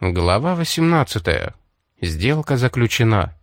Глава 18. Сделка заключена.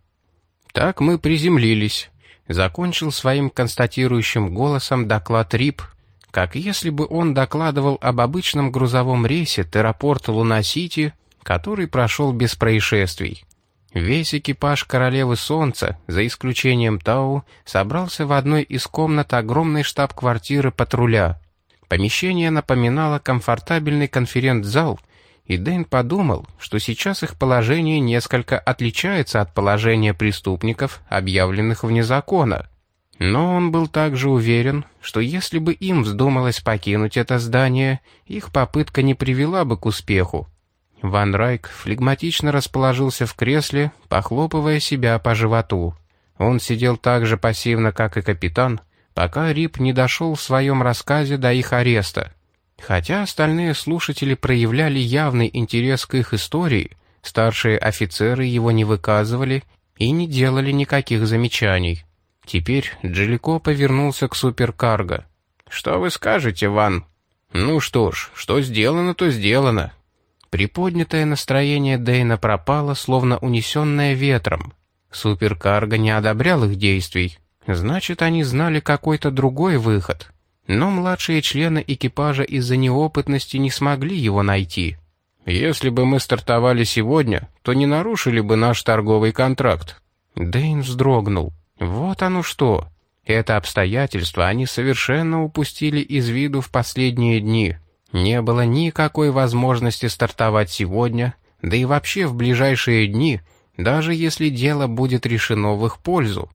Так мы приземлились. Закончил своим констатирующим голосом доклад Рип, как если бы он докладывал об обычном грузовом рейсе Террапорт Луна-Сити, который прошел без происшествий. Весь экипаж Королевы Солнца, за исключением Тау, собрался в одной из комнат огромной штаб-квартиры патруля. Помещение напоминало комфортабельный конференц-зал, и Дэйн подумал, что сейчас их положение несколько отличается от положения преступников, объявленных вне закона. Но он был также уверен, что если бы им вздумалось покинуть это здание, их попытка не привела бы к успеху. Ван Райк флегматично расположился в кресле, похлопывая себя по животу. Он сидел так же пассивно, как и капитан, пока Рип не дошел в своем рассказе до их ареста. Хотя остальные слушатели проявляли явный интерес к их истории, старшие офицеры его не выказывали и не делали никаких замечаний. Теперь Джелико повернулся к суперкарго. «Что вы скажете, Ван?» «Ну что ж, что сделано, то сделано». Приподнятое настроение Дэйна пропало, словно унесенное ветром. Суперкарго не одобрял их действий. Значит, они знали какой-то другой выход. Но младшие члены экипажа из-за неопытности не смогли его найти. «Если бы мы стартовали сегодня, то не нарушили бы наш торговый контракт». Дэйн вздрогнул. Вот оно что. Это обстоятельство они совершенно упустили из виду в последние дни. Не было никакой возможности стартовать сегодня, да и вообще в ближайшие дни, даже если дело будет решено в их пользу.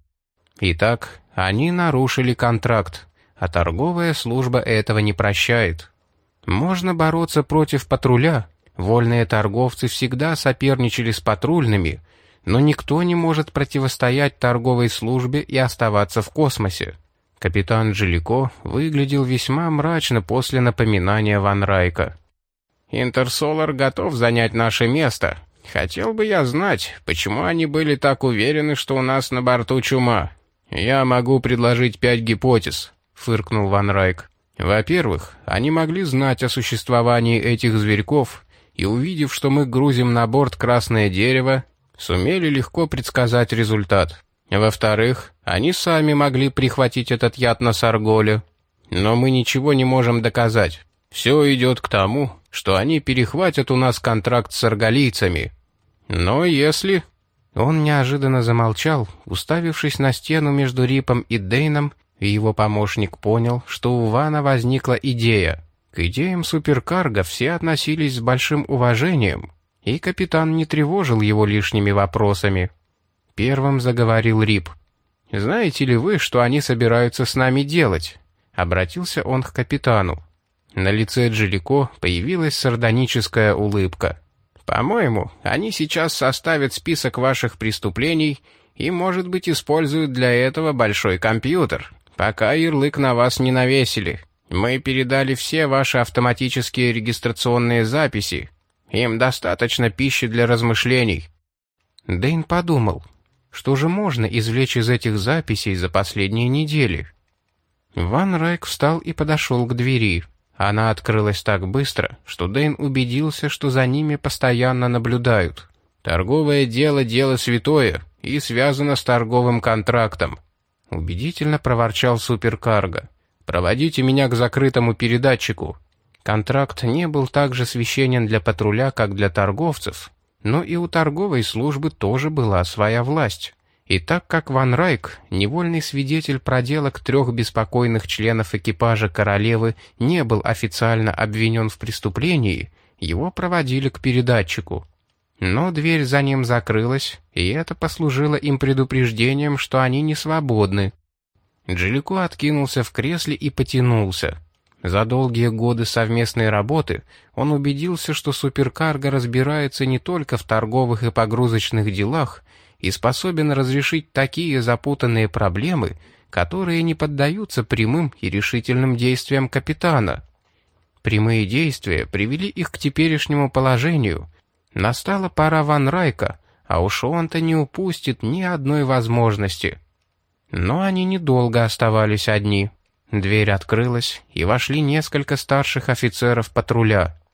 Итак, они нарушили контракт. А торговая служба этого не прощает. Можно бороться против патруля. Вольные торговцы всегда соперничали с патрульными, но никто не может противостоять торговой службе и оставаться в космосе. Капитан Джелико выглядел весьма мрачно после напоминания Ван Райка. «Интерсолар готов занять наше место. Хотел бы я знать, почему они были так уверены, что у нас на борту чума. Я могу предложить 5 гипотез», — фыркнул Ван Райк. «Во-первых, они могли знать о существовании этих зверьков и, увидев, что мы грузим на борт красное дерево, сумели легко предсказать результат. Во-вторых, они сами могли прихватить этот яд на Сарголе. Но мы ничего не можем доказать. Все идет к тому, что они перехватят у нас контракт с сарголийцами. Но если...» Он неожиданно замолчал, уставившись на стену между Рипом и Дэйном, и его помощник понял, что у Вана возникла идея. К идеям суперкарго все относились с большим уважением, и капитан не тревожил его лишними вопросами. Первым заговорил Рип. «Знаете ли вы, что они собираются с нами делать?» Обратился он к капитану. На лице Джелико появилась сардоническая улыбка. «По-моему, они сейчас составят список ваших преступлений и, может быть, используют для этого большой компьютер, пока ярлык на вас не навесили. Мы передали все ваши автоматические регистрационные записи. Им достаточно пищи для размышлений». Дэйн подумал, что же можно извлечь из этих записей за последние недели. Ван Райк встал и подошел к двери. Она открылась так быстро, что Дэйн убедился, что за ними постоянно наблюдают. «Торговое дело — дело святое и связано с торговым контрактом», — убедительно проворчал суперкарго. «Проводите меня к закрытому передатчику». Контракт не был так же священен для патруля, как для торговцев, но и у торговой службы тоже была своя власть. И так как Ван Райк, невольный свидетель проделок 3 беспокойных членов экипажа Королевы, не был официально обвинен в преступлении, его проводили к передатчику. Но дверь за ним закрылась, и это послужило им предупреждением, что они не свободны. Джелико откинулся в кресле и потянулся. За долгие годы совместной работы он убедился, что суперкарго разбирается не только в торговых и погрузочных делах и способен разрешить такие запутанные проблемы, которые не поддаются прямым и решительным действиям капитана. Прямые действия привели их к теперешнему положению. Настала пора Ван Райка, а уж он-то не упустит ни одной возможности. Но они недолго оставались одни. Дверь открылась, и вошли несколько старших офицеров патруля.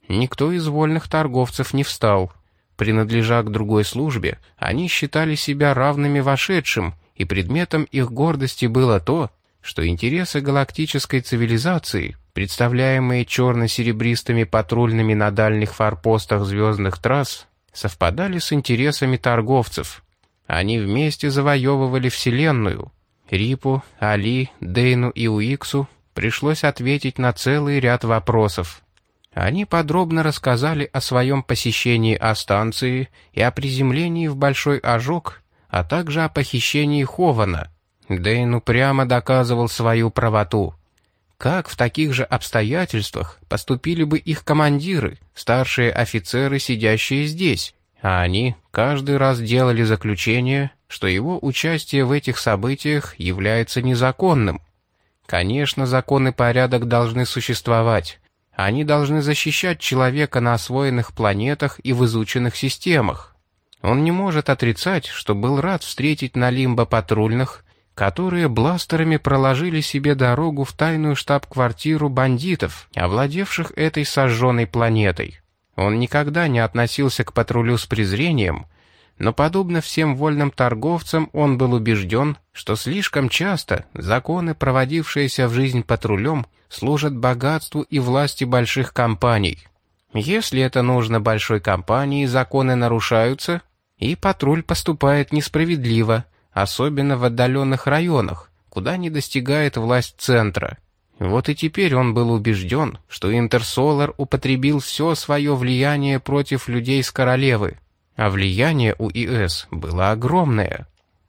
никто из вольных торговцев не встал. Принадлежа к другой службе, они считали себя равными вошедшим, и предметом их гордости было то, что интересы галактической цивилизации, представляемые черно-серебристыми патрульными на дальних форпостах звездных трасс, совпадали с интересами торговцев. Они вместе завоевывали Вселенную. Рипу, Али, Дейну и Уиксу пришлось ответить на целый ряд вопросов. Они подробно рассказали о своем посещении А-станции и о приземлении в Большой Ожог, а также о похищении Хована. Дейн упрямо доказывал свою правоту. Как в таких же обстоятельствах поступили бы их командиры, старшие офицеры, сидящие здесь? А они каждый раз делали заключение, что его участие в этих событиях является незаконным. Конечно, закон и порядок должны существовать. Они должны защищать человека на освоенных планетах и в изученных системах. Он не может отрицать, что был рад встретить на Лимбо патрульных, которые бластерами проложили себе дорогу в тайную штаб-квартиру бандитов, овладевших этой сожженной планетой. Он никогда не относился к патрулю с презрением, но, подобно всем вольным торговцам, он был убежден, что слишком часто законы, проводившиеся в жизнь патрулем, служат богатству и власти больших компаний. Если это нужно большой компании, законы нарушаются, и патруль поступает несправедливо, особенно в отдаленных районах, куда не достигает власть центра. Вот и теперь он был убежден, что Интерсолар употребил все свое влияние против людей с королевы, а влияние у ИС было огромное.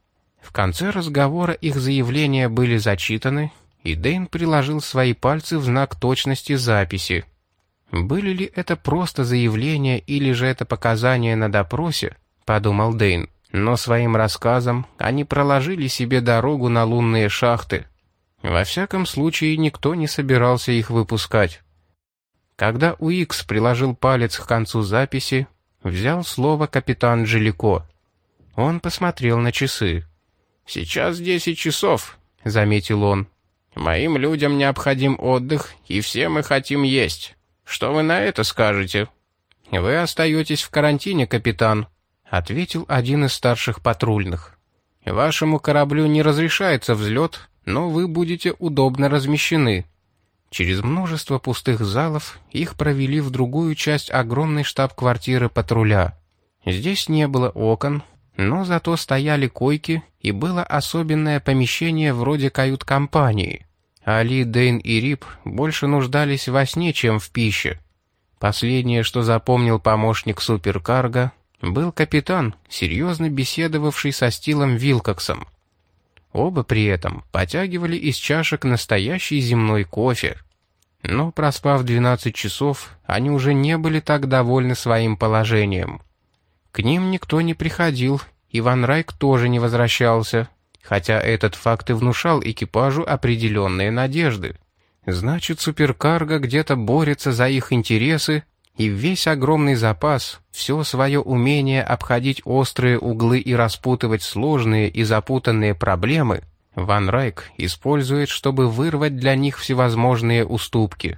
В конце разговора их заявления были зачитаны, и Дейн приложил свои пальцы в знак точности записи. «Были ли это просто заявления или же это показания на допросе?» — подумал Дейн. Но своим рассказом они проложили себе дорогу на лунные шахты. Во всяком случае, никто не собирался их выпускать. Когда Уикс приложил палец к концу записи, взял слово капитан Джилико. Он посмотрел на часы. «Сейчас 10 часов», — заметил он. «Моим людям необходим отдых, и все мы хотим есть. Что вы на это скажете?» «Вы остаетесь в карантине, капитан», — ответил один из старших патрульных. «Вашему кораблю не разрешается взлет, но вы будете удобно размещены». Через множество пустых залов их провели в другую часть огромной штаб-квартиры патруля. Здесь не было окон, но зато стояли койки, и было особенное помещение вроде кают-компании. Али, Дейн и Рип больше нуждались во сне, чем в пище. Последнее, что запомнил помощник суперкарго, был капитан, серьезно беседовавший со Стилом Вилкоксом. Оба при этом потягивали из чашек настоящий земной кофе. Но, проспав 12 часов, они уже не были так довольны своим положением. К ним никто не приходил, и Ван Райк тоже не возвращался, хотя этот факт и внушал экипажу определенные надежды. Значит, суперкарго где-то борется за их интересы, и весь огромный запас, все свое умение обходить острые углы и распутывать сложные и запутанные проблемы, Ван Райк использует, чтобы вырвать для них всевозможные уступки.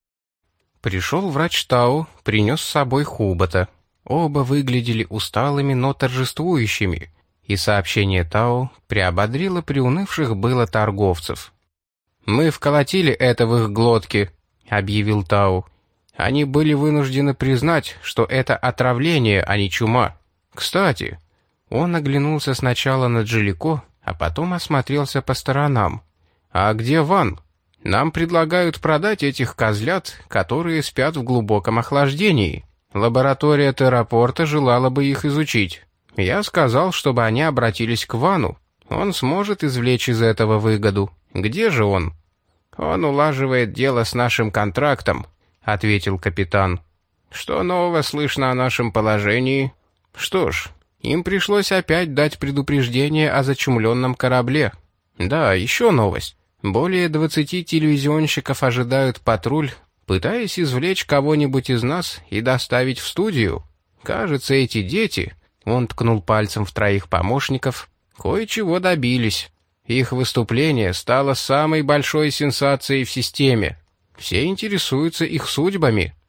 Пришел врач Тау, принес с собой Хубота. Оба выглядели усталыми, но торжествующими, и сообщение Тау приободрило приунывших было торговцев. «Мы вколотили это в их глотки», — объявил Тау. «Они были вынуждены признать, что это отравление, а не чума. Кстати...» Он оглянулся сначала на Джилико, а потом осмотрелся по сторонам. «А где Ван? Нам предлагают продать этих козлят, которые спят в глубоком охлаждении. Лаборатория Террапорта желала бы их изучить. Я сказал, чтобы они обратились к Вану. Он сможет извлечь из этого выгоду. Где же он?» «Он улаживает дело с нашим контрактом», — ответил капитан. «Что нового слышно о нашем положении?» «Что ж, им пришлось опять дать предупреждение о зачумленном корабле. Да, еще новость. Более 20 телевизионщиков ожидают патруль, пытаясь извлечь кого-нибудь из нас и доставить в студию. Кажется, эти дети...» Он ткнул пальцем в троих помощников. «Кое-чего добились. Их выступление стало самой большой сенсацией в системе. Все интересуются их судьбами,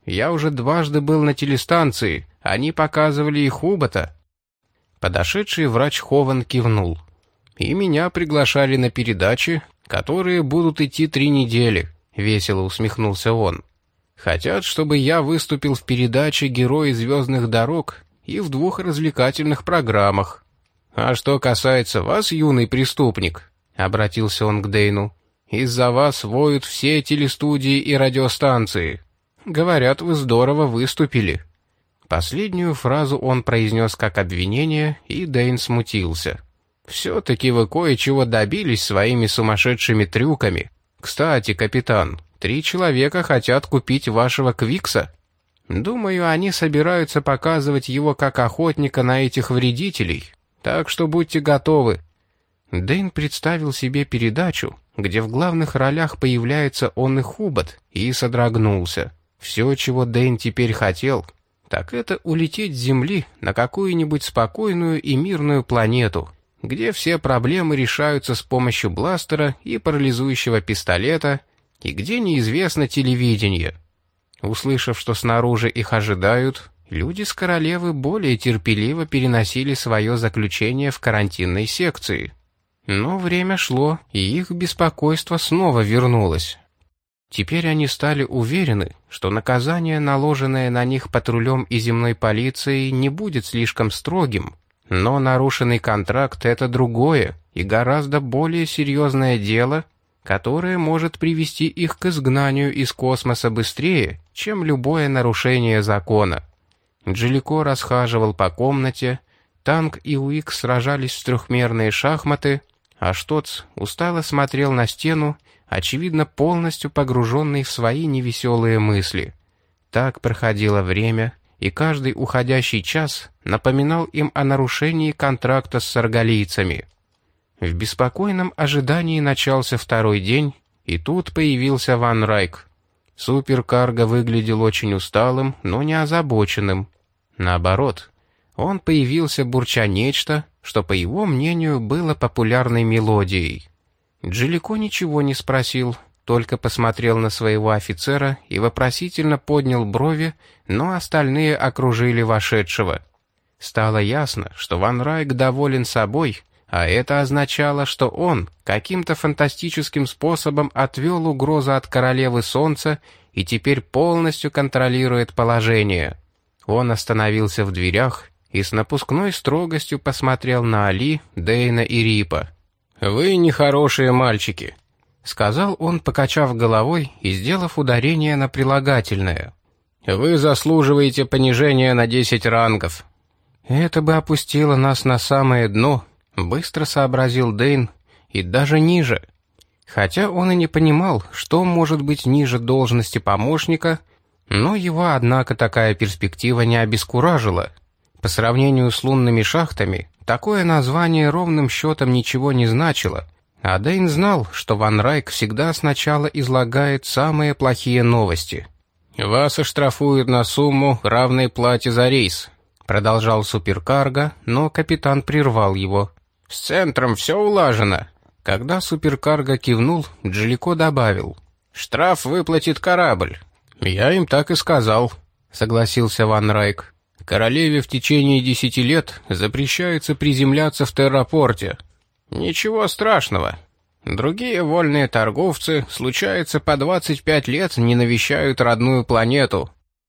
Я уже дважды был на телестанции, они показывали и Хубота». Подошедший врач Хован кивнул. «И меня приглашали на передачи, которые будут идти 3 недели», — весело усмехнулся он. «Хотят, чтобы я выступил в передаче «Герои звездных дорог» и в 2 развлекательных программах. А что касается вас, юный преступник», — обратился он к Дэйну, — «из-за вас воют все телестудии и радиостанции. Говорят, вы здорово выступили». Последнюю фразу он произнес как обвинение, и Дэйн смутился. «Все-таки вы кое-чего добились своими сумасшедшими трюками. Кстати, капитан, 3 человека хотят купить вашего Квикса. Думаю, они собираются показывать его как охотника на этих вредителей, так что будьте готовы». Дэйн представил себе передачу, где в главных ролях появляется он и Хубот, и содрогнулся. Все, чего Дэйн теперь хотел, так это улететь с Земли на какую-нибудь спокойную и мирную планету, где все проблемы решаются с помощью бластера и парализующего пистолета, и где неизвестно телевидение. Услышав, что снаружи их ожидают, люди с королевы более терпеливо переносили свое заключение в карантинной секции. Но время шло, и их беспокойство снова вернулось. Теперь они стали уверены, что наказание, наложенное на них патрулем и земной полицией, не будет слишком строгим, но нарушенный контракт — это другое и гораздо более серьезное дело, которое может привести их к изгнанию из космоса быстрее, чем любое нарушение закона. Джилико расхаживал по комнате, Танк и Уик сражались в трехмерные шахматы, а Штоц устало смотрел на стену, очевидно, полностью погруженный в свои невеселые мысли. Так проходило время, и каждый уходящий час напоминал им о нарушении контракта с саргалийцами. В беспокойном ожидании начался 2-й день, и тут появился Ван Райк. Суперкарго выглядел очень усталым, но не озабоченным. Наоборот, он появился бурча нечто, что, по его мнению, было популярной мелодией. Джилико ничего не спросил, только посмотрел на своего офицера и вопросительно поднял брови, но остальные окружили вошедшего. Стало ясно, что Ван Райк доволен собой, а это означало, что он каким-то фантастическим способом отвел угрозу от королевы Солнца и теперь полностью контролирует положение. Он остановился в дверях и с напускной строгостью посмотрел на Али, Дэйна и Рипа. «Вы нехорошие мальчики», — сказал он, покачав головой и сделав ударение на прилагательное. «Вы заслуживаете понижения на 10 рангов». «Это бы опустило нас на самое дно», — быстро сообразил Дэйн, — «и даже ниже». Хотя он и не понимал, что может быть ниже должности помощника, но его, однако, такая перспектива не обескуражила. По сравнению с лунными шахтами, такое название ровным счетом ничего не значило, а Дэйн знал, что Ван Райк всегда сначала излагает самые плохие новости. «Вас оштрафуют на сумму, равной плате за рейс», — продолжал суперкарго, но капитан прервал его. «С центром все улажено». Когда суперкарго кивнул, Джилико добавил: «Штраф выплатит корабль». «Я им так и сказал», — согласился Ван Райк. «Королеве в течение 10 лет запрещается приземляться в Террапорте». «Ничего страшного. Другие вольные торговцы, случается, по 25 лет не навещают родную планету».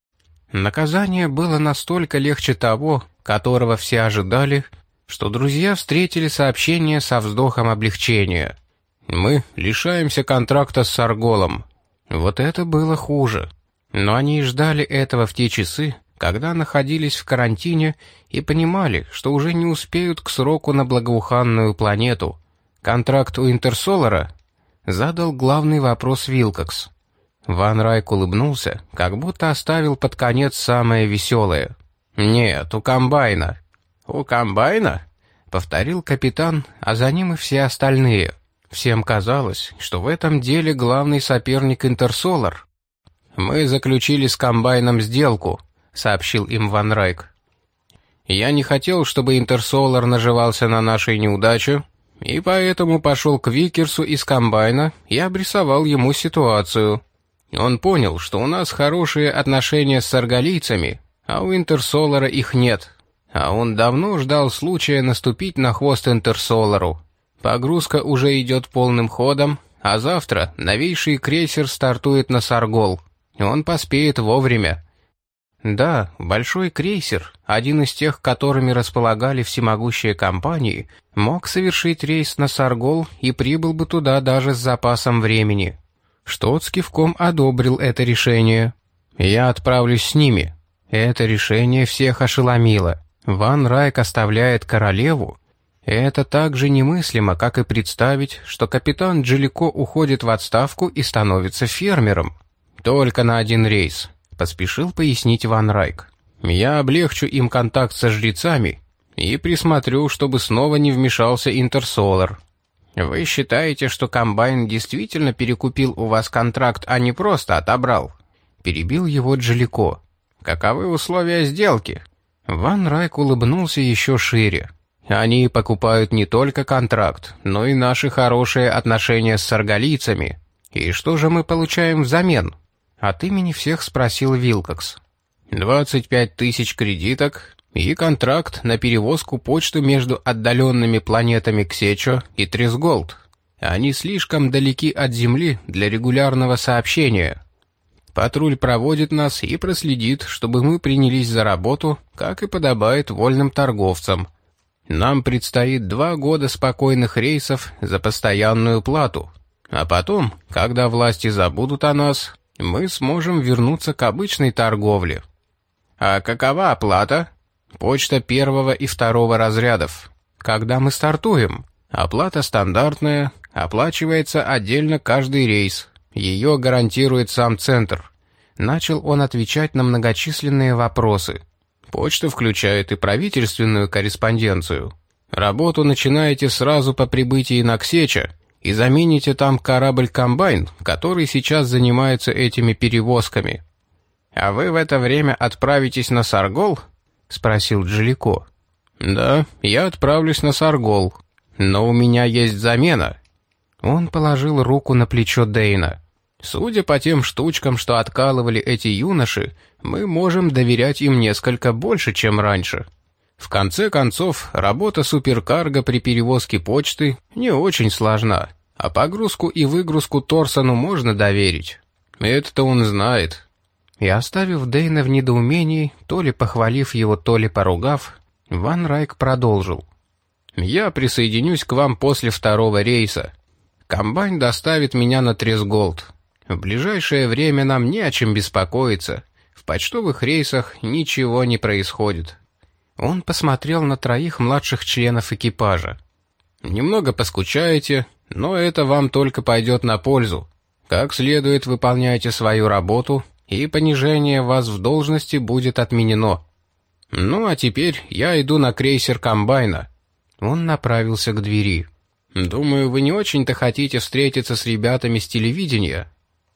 Наказание было настолько легче того, которого все ожидали, что друзья встретили сообщение со вздохом облегчения. «Мы лишаемся контракта с Сарголом». Вот это было хуже. Но они и ждали этого в те часы, когда находились в карантине и понимали, что уже не успеют к сроку на благоуханную планету. «Контракт у Интерсолара?» — задал главный вопрос Вилкокс. Ван Райк улыбнулся, как будто оставил под конец самое веселое. «Нет, у Комбайна». «У Комбайна?» — повторил капитан, а за ним и все остальные. Всем казалось, что в этом деле главный соперник Интерсолар. «Мы заключили с Комбайном сделку», — сообщил им Ван Райк. «Я не хотел, чтобы Интерсолар наживался на нашей неудаче, и поэтому пошел к Викерсу из Комбайна и обрисовал ему ситуацию. Он понял, что у нас хорошие отношения с саргалийцами, а у Интерсолара их нет. А он давно ждал случая наступить на хвост Интерсолару. Погрузка уже идет полным ходом, а завтра новейший крейсер стартует на Саргол. Он поспеет вовремя. Да, большой крейсер, один из тех, которыми располагали всемогущие компании, мог совершить рейс на Саргол и прибыл бы туда даже с запасом времени. Штот с кивком одобрил это решение. Я отправлюсь с ними. Это решение всех ошеломило. Ван Райк оставляет королеву? Это так же немыслимо, как и представить, что капитан Джелико уходит в отставку и становится фермером. Только на один рейс, поспешил пояснить Ван Райк. Я облегчу им контакт со жрецами и присмотрю, чтобы снова не вмешался Интерсолар. Вы считаете, что комбайн действительно перекупил у вас контракт, а не просто отобрал? Перебил его Джелико. Каковы условия сделки? Ван Райк улыбнулся еще шире. Они покупают не только контракт, но и наши хорошие отношения с саргалийцами. И что же мы получаем взамен? От имени всех спросил Вилкокс. 25 тысяч кредиток и контракт на перевозку почты между отдаленными планетами Ксечо и Трисголд. Они слишком далеки от Земли для регулярного сообщения. Патруль проводит нас и проследит, чтобы мы принялись за работу, как и подобает вольным торговцам. Нам предстоит 2 года спокойных рейсов за постоянную плату. А потом, когда власти забудут о нас, мы сможем вернуться к обычной торговле. А какова оплата? Почта 1 и 2 разрядов. Когда мы стартуем? Оплата стандартная, оплачивается отдельно каждый рейс. Ее гарантирует сам центр. Начал он отвечать на многочисленные вопросы. Почта включает и правительственную корреспонденцию. Работу начинаете сразу по прибытии на Ксечо и замените там корабль-комбайн, который сейчас занимается этими перевозками. «А вы в это время отправитесь на Саргол?» — спросил Джелико. «Да, я отправлюсь на Саргол, но у меня есть замена». Он положил руку на плечо Дейна. «Судя по тем штучкам, что откалывали эти юноши, мы можем доверять им несколько больше, чем раньше. В конце концов, работа суперкарго при перевозке почты не очень сложна, а погрузку и выгрузку Торсону можно доверить. Это-то он знает». И оставив Дейна в недоумении, то ли похвалив его, то ли поругав, Ван Райк продолжил. «Я присоединюсь к вам после 2 рейса. Комбайн доставит меня на Трисголд. В ближайшее время нам не о чем беспокоиться. В почтовых рейсах ничего не происходит». Он посмотрел на 3 младших членов экипажа. «Немного поскучаете, но это вам только пойдет на пользу. Как следует выполняйте свою работу, и понижение вас в должности будет отменено. Ну а теперь я иду на крейсер комбайна». Он направился к двери. «Думаю, вы не очень-то хотите встретиться с ребятами с телевидения».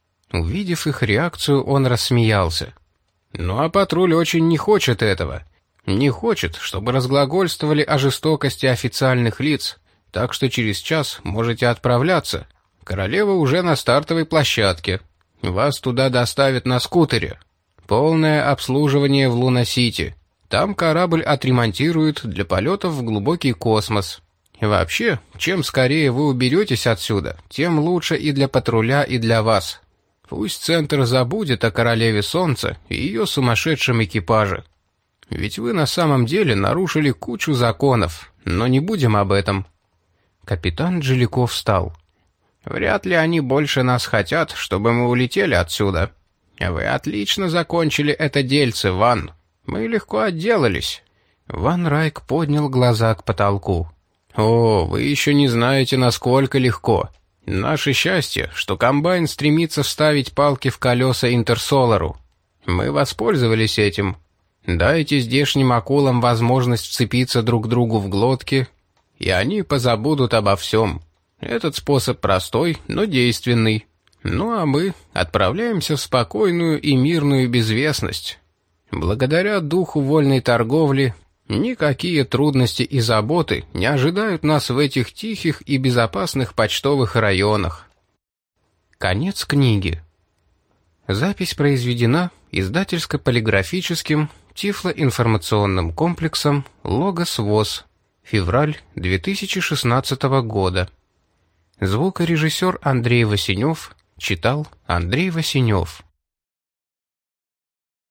Увидев их реакцию, он рассмеялся. «Ну а патруль очень не хочет этого. Не хочет, чтобы разглагольствовали о жестокости официальных лиц, так что через час можете отправляться. Королева уже на стартовой площадке. Вас туда доставят на скутере. Полное обслуживание в Луна-Сити. Там корабль отремонтируют для полетов в глубокий космос. Вообще, чем скорее вы уберетесь отсюда, тем лучше и для патруля, и для вас. Пусть Центр забудет о Королеве Солнца и ее сумасшедшем экипаже. Ведь вы на самом деле нарушили кучу законов, но не будем об этом». Капитан Джелико встал. «Вряд ли они больше нас хотят, чтобы мы улетели отсюда. Вы отлично закончили это дельце, Ван. Мы легко отделались». Ван Райк поднял глаза к потолку. «О, вы еще не знаете, насколько легко. Наше счастье, что комбайн стремится вставить палки в колеса Интерсолару. Мы воспользовались этим. Дайте здешним акулам возможность вцепиться друг другу в глотки, и они позабудут обо всем. Этот способ простой, но действенный. Ну а мы отправляемся в спокойную и мирную безвестность. Благодаря духу вольной торговли никакие трудности и заботы не ожидают нас в этих тихих и безопасных почтовых районах». Конец книги. Запись произведена издательско-полиграфическим тифлоинформационным комплексом «Логос ВОС». Февраль 2016 года. Звукорежиссер Андрей Васенев читал Андрей Васенев.